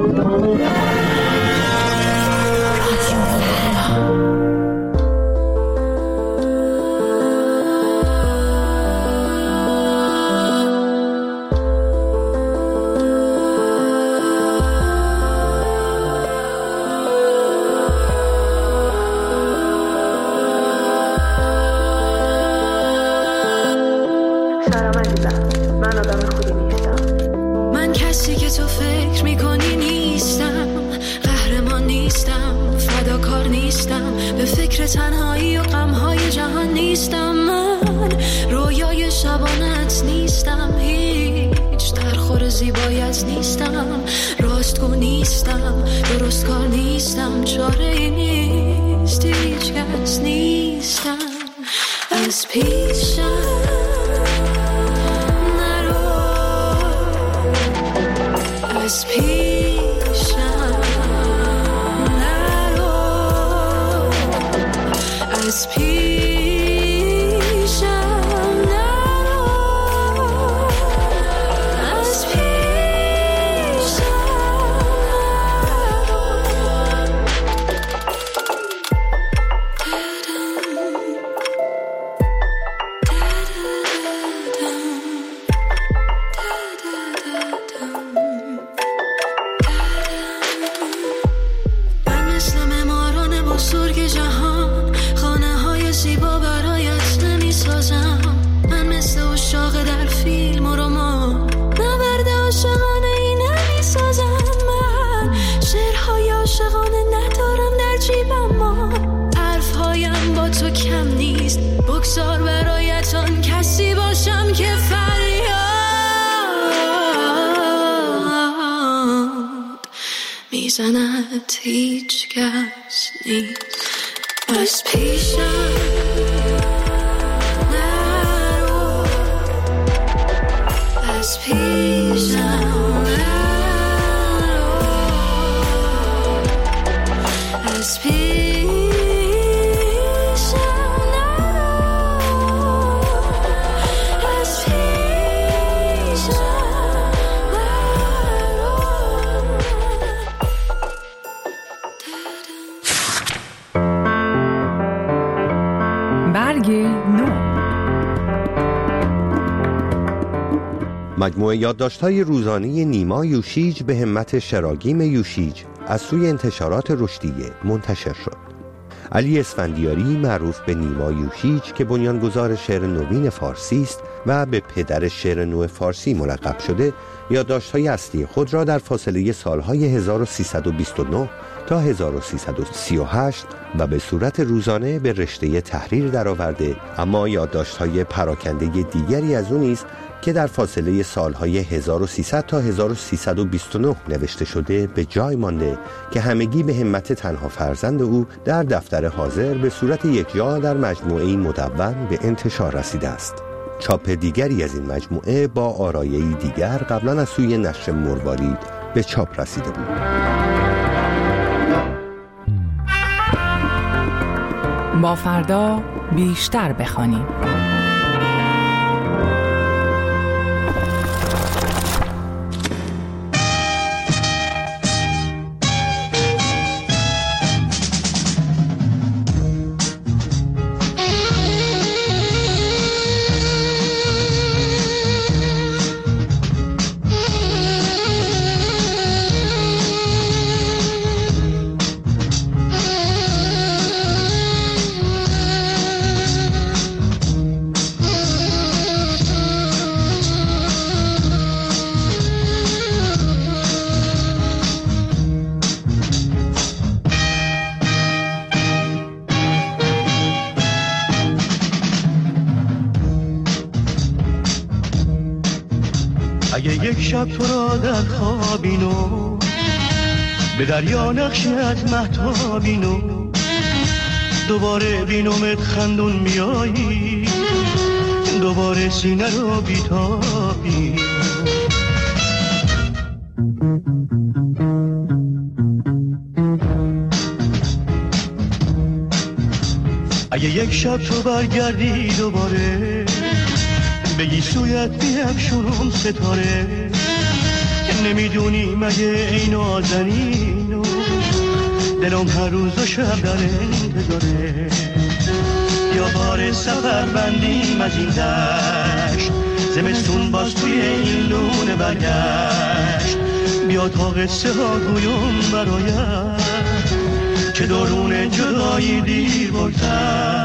تنهایی و غم‌های جهان نیستم. من رویای شبانت نیستم، هیچ درخور زیبایت نیستم، راستگو نیستم، درست کار نیستم، چاره نیست، هیچ کس نیستم. از پیشم نرو، از پیشم نرو، از پیشم نرو، از پیشم من مثل معماران بزرگ جهان خانه های زیبا برایت نمی سازم. من مثل عشاق در فیلم و رمان نبرد عاشقانه ای نمی سازم. من شعرهای عاشقانه ندارم در جیبم، ما حرفهایم با تو کم نیست. بگذار برایت آن کسی باشم که فریاد میزند، هیچ کس نیست. از پیشم نرو، از پیشم نرو، از پیشم نرو، از پیشم نرو. برگ نو، مجموعه یادداشت‌های روزانه نیما یوشیج به همت شراگیم یوشیج از سوی انتشارات رشدیه منتشر شد. علی اسفندیاری معروف به نیما یوشیج که بنیانگذار شعر نوین فارسی است و به پدر شعر نو فارسی ملقب شده، یادداشت‌های اصلی خود را در فاصله سالهای 1329 تا 1338 و به صورت روزانه به رشته تحریر درآورده، اما یادداشت‌های پراکنده دیگری از او نیز که در فاصله سالهای 1300 تا 1329 نوشته شده به جای مانده که همگی به همت تنها فرزند او در دفتر حاضر به صورت یکجا در مجموعه مدون به انتشار رسیده است. چاپ دیگری از این مجموعه با آرایه‌ای دیگر قبلا از سوی نشر مروارید به چاپ رسیده بود. با فردا بیشتر بخوانیم. اگه یک شب تو را در خوابینو به دریا نقشت مهتابینو دوباره بینومت خندون میایی، دوباره سینه رو بیتابی. اگه یک شب تو برگردی دوباره بگی سویت بیفشونم ستاره، نمیدونی مگه ای نازنینو دلم هر روز و شب در انتظاره یا بار سفر بندیم از این دشت زمستون باز توی این لونه برگشت بیا تا قصه ها گویم برایت که درون جدایی دیر بگذر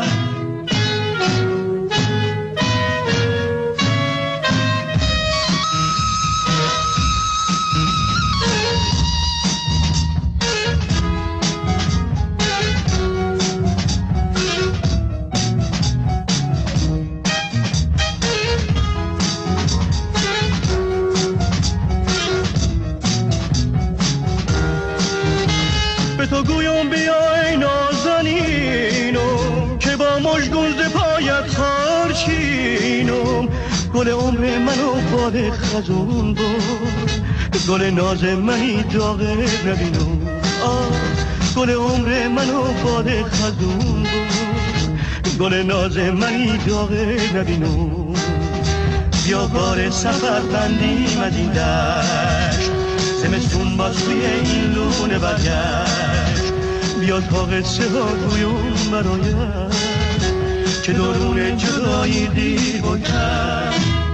تو گویم بیای نازنینم که با مژگون ز پایت خارچینم گل عمر منو باد خزون بود گل ناز منی داغه نبینم گل عمر منو باد خزون بود گل ناز منی داغه نبینم بیا بار سفر بندیم از این دشت زمستون باز توی این لونه برگشت بیا تا قصه ها گویم برایت که درون جدایی دیر بگذر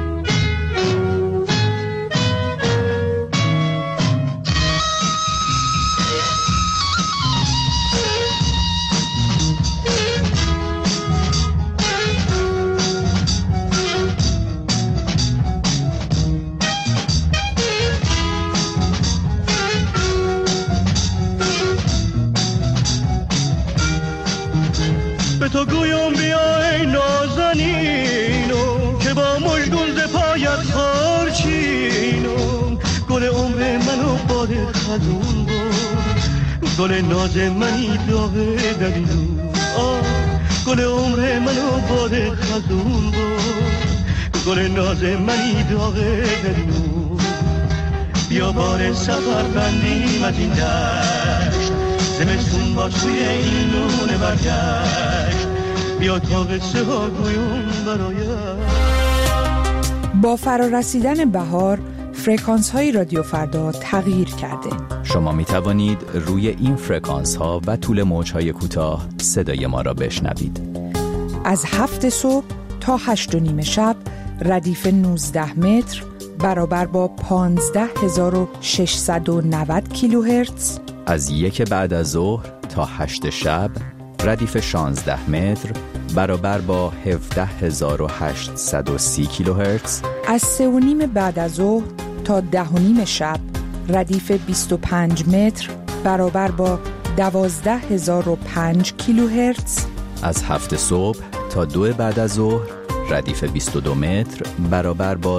تو گویم بیای نازنینم که با مژگون ز پایت خارچینم گل عمر منو باد خزون بود گل ناز منی داغه نبینم گل عمر منو باد خزون بود گل ناز منی داغه نبینم بیا بار سفر بندیم از این دشت زمستون باز توی این لونه برگشت بیا تا قصه ها گویم برایت. با فرارسیدن بهار فرکانس های رادیو فردا تغییر کرده. شما می توانید روی این فرکانس ها و طول موج های کوتاه صدای ما را بشنوید. از 7 صبح تا 8 و نیم شب ردیف 19 متر برابر با 15690 کیلوهرتز. از 1 بعد از ظهر تا 8 شب ردیف 16 متر برابر با 17830 کیلوهرتز. از 3 و نیم بعد از ظهر تا 10 و نیم شب ردیف 25 متر برابر با 12005 کیلوهرتز. از 7 صبح تا 2 بعد از ظهر ردیف 22 متر برابر با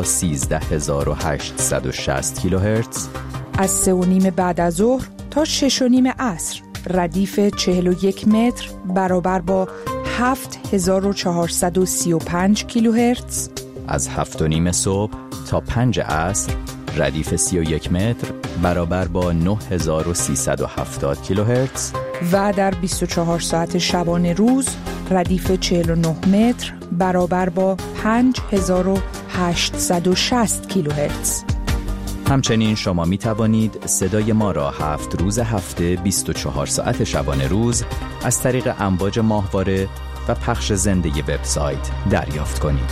13860 کیلوهرتز. از 3 و نیم بعد از ظهر تا 6 و نیم عصر ردیف 41 متر برابر با 7435 کیلوهرتز. از 7 و نیم صبح تا 5 عصر ردیف 31 متر برابر با 9370 کیلوهرتز. و در 24 ساعت شبانه روز ردیف 49 متر برابر با 5860 کیلوهرتز. همچنین شما می توانید صدای ما را 7 روز هفته 24 ساعت شبانه روز از طریق امواج ماهواره و پخش زنده وبسایت دریافت کنید.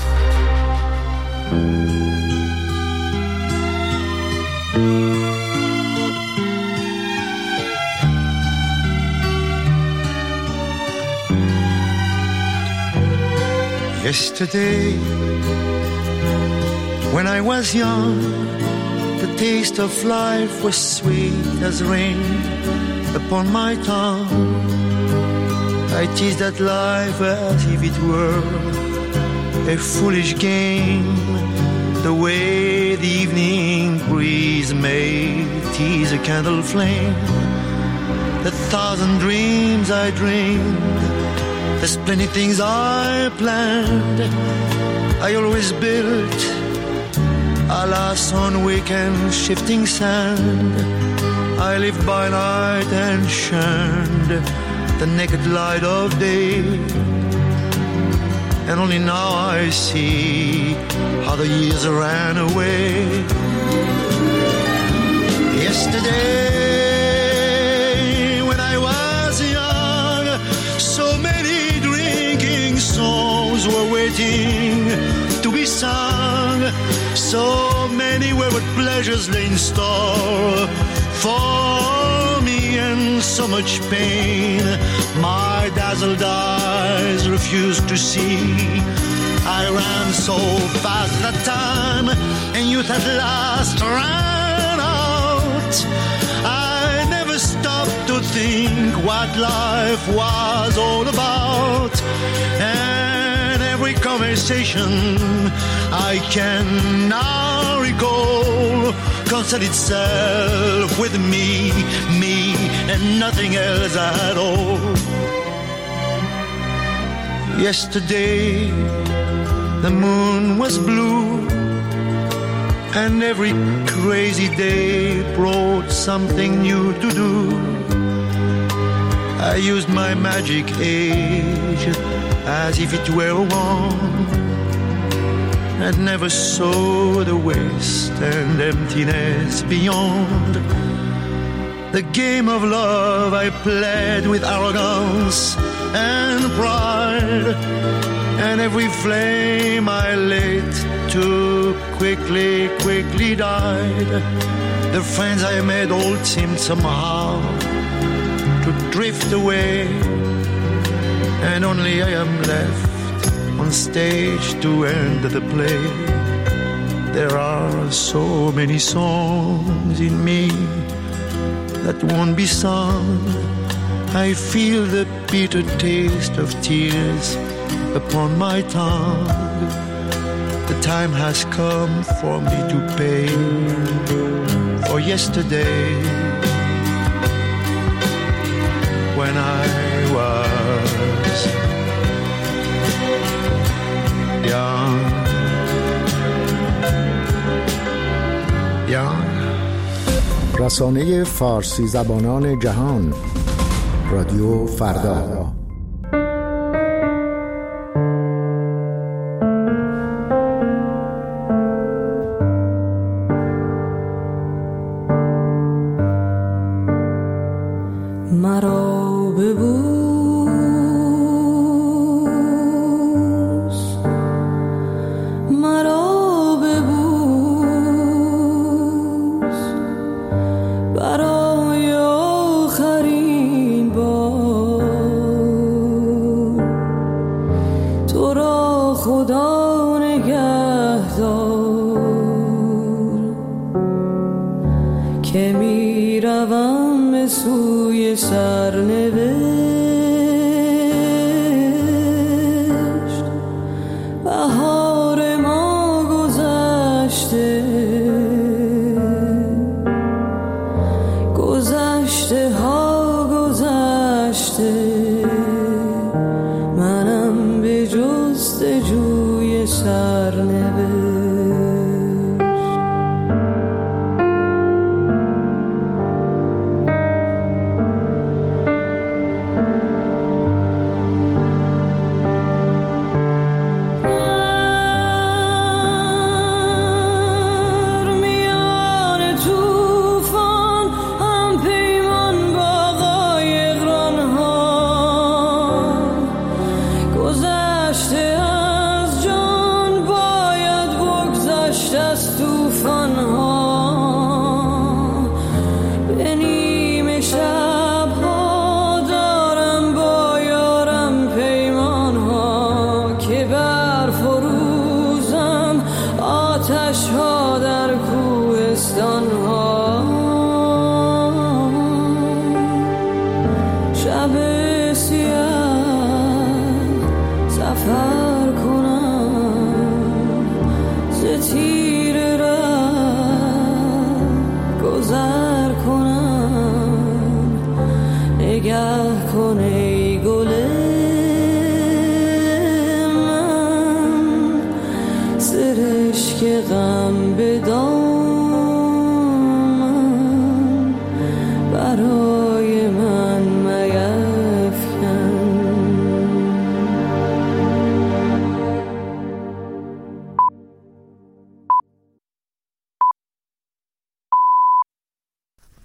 Yesterday, when I was young, the taste of life was sweet as rain upon my tongue. I teased at life as if it were a foolish game, the way the evening breeze may tease a candle flame. The thousand dreams I dreamed, there's plenty things I planned, I always built, alas on weekend shifting sand. I lived by night and shunned the naked light of day, and only now I see how the years ran away. Yesterday, when I was young, so many drinking souls were waiting to be sung. So many wayward pleasures lay in store for me, and so much pain my dazzled eyes refused to see. I ran so fast that time, and youth at last ran out. I never stopped to think what life was all about, and every conversation I can now recall concerned itself with me, and nothing else at all. Yesterday, the moon was blue, and every crazy day brought something new to do. I used my magic age as if it were a wand, and never saw the waste and emptiness beyond. The game of love I played with arrogance and pride, and every flame I lit too quickly died. The friends I made all seemed somehow to drift away, and only I am left on stage to end the play. There are so many songs in me that won't be sung. I feel the bitter taste of tears upon my tongue. The time has come for me to pay for yesterday, when I was young. رسانه فارسی زبانان جهان، رادیو فردا. مرا ببوس، مرا ببوس، برای آخرین بار. تو را خدا نگهدار که می روم به سوی سرنوشت. بهار ما گذشته، گذشته ها گذشته، منم به جستجوی سرنوشت. غم